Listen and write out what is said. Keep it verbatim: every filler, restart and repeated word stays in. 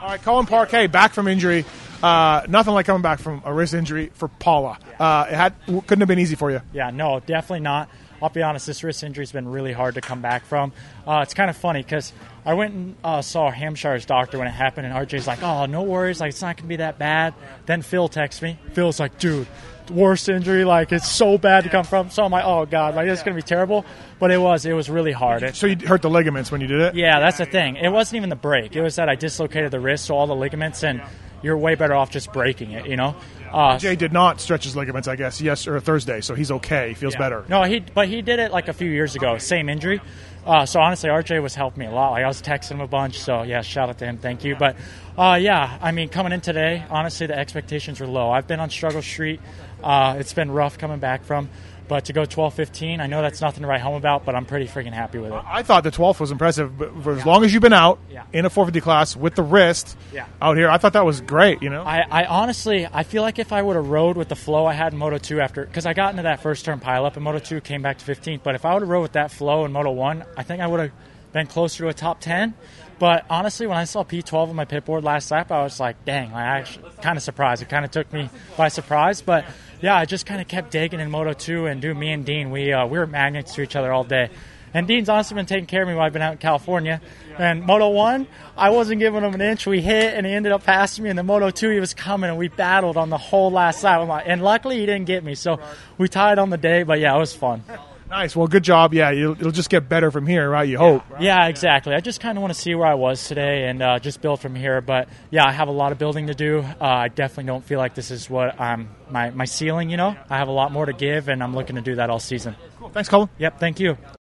All right, Colin Parquet back from injury. Uh, nothing like coming back from a wrist injury for Paula. Uh, it had couldn't have been easy for you. Yeah, no, definitely not. I'll be honest, this wrist injury's been really hard to come back from. Uh, it's kind of funny because I went and uh, saw Hampshire's doctor when it happened, and R J's like, oh, no worries, like it's not going to be that bad. Then Phil texts me. Phil's like, dude, worst injury, like it's so bad to come from. So I'm like, oh, God, like it's going to be terrible. But it was. It was really hard. It, so you hurt the ligaments when you did it? Yeah, that's the thing. It wasn't even the break. It was that I dislocated the wrist, so all the ligaments, and you're way better off just breaking it, you know? Uh, Jay did not stretch his ligaments, I guess, yes, or Thursday, so he's okay. He feels yeah. better. No, he but he did it like a few years ago, same injury. Uh, so honestly, R J was helping me a lot. Like I was texting him a bunch, so yeah, shout out to him, thank you. But uh, yeah, I mean, coming in today, honestly, the expectations were low. I've been on struggle street. Uh, it's been rough coming back from. But to go twelve fifteen, I know that's nothing to write home about, but I'm pretty freaking happy with it. I thought the twelfth was impressive, but for as long as you've been out yeah. in a four fifty class with the wrist yeah. out here, I thought that was great, you know? I, I honestly, I feel like if I would have rode with the flow I had in Moto two after, because I got into that first turn pileup in Moto two, came back to fifteenth, but if I would have rode with that flow in Moto one, I think I would have been closer to a top ten. But honestly, when I saw P twelve on my pit board last lap, I was like, dang, I actually kind of surprised. It kind of took me by surprise, but yeah, I just kind of kept digging in Moto two, and dude, me and Dean, we uh, we were magnets to each other all day. And Dean's honestly been taking care of me while I've been out in California. And Moto one, I wasn't giving him an inch. We hit, and he ended up passing me. And then Moto two, he was coming, and we battled on the whole last lap. And luckily, he didn't get me. So we tied on the day, but yeah, it was fun. Nice. Well, good job. Yeah, it'll, it'll just get better from here, right? You hope. Yeah, exactly. I just kind of want to see where I was today and uh, just build from here. But yeah, I have a lot of building to do. Uh, I definitely don't feel like this is what I'm my my ceiling. You know, I have a lot more to give, and I'm looking to do that all season. Cool. Thanks, Colin. Yep. Thank you.